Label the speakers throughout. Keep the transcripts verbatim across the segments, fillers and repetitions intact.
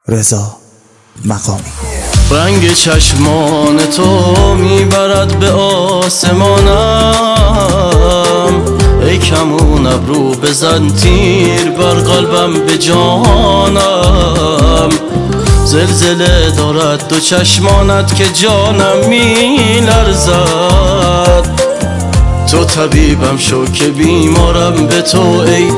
Speaker 1: رضا مقامی.
Speaker 2: رنگ چشمان تو میبرد به آسمانم، ای کمون ابرو بزن تیر بر قلبم به جانم. زلزله دارد دو چشمانت که جانم میلرزد. تو طبیبم شو که بیمارم به تو ای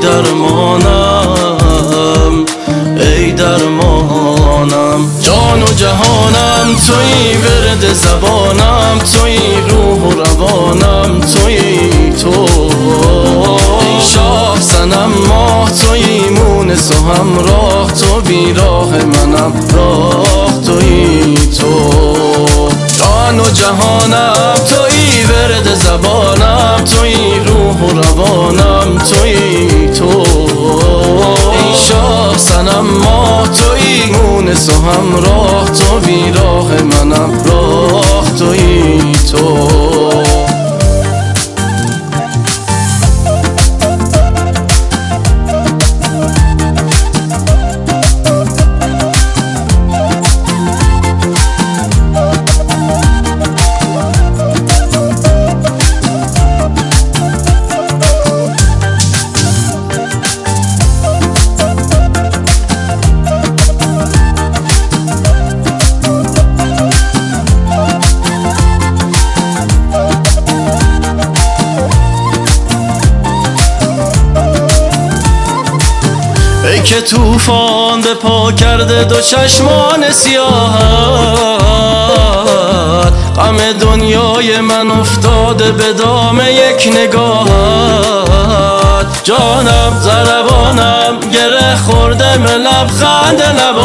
Speaker 2: درمانم، ای درمانم. جان و جهانم تویی، ورد زبانم تویی، روح و روانم تویی تو. ای شاه صنم ماه تویی، مونس و همراه تو، بیراه منم راه تویی تو. جان و جهانم تویی، ورد زبانم تویی، روح و روانم تویی تو. ای شاه صنم ماه تویی، مونس و همراه تو، بیراه منم راه تویی تو. ای که طوفان به پا کرده دو چشمان سیاهت، غم دنیای من افتاده به دام یک نگاهت. جانم ضربانم گره خورده به لبخند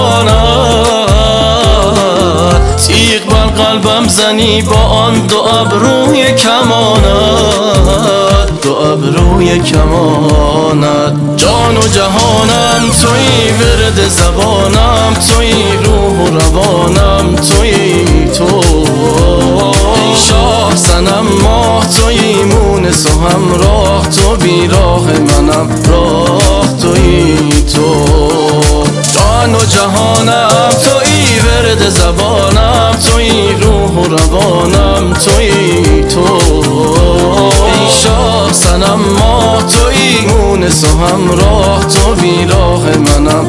Speaker 2: لبانت، تیغ بر قلبم زنی با آن دو ابروی کمانت، دو ابروی کمانت. جان و جهانم تویی، ورد زبانم تویی، روح و روانم تویی تو. ای شاه صنم ماه تویی، مونس و همراه تو، بیراه منم راه تویی تو. جان و جهانم تویی، ورد زبانم تویی، روح و روانم تویی تو. ای شاه صنم ماه تویی، مونس و همراه تو، بیراه منم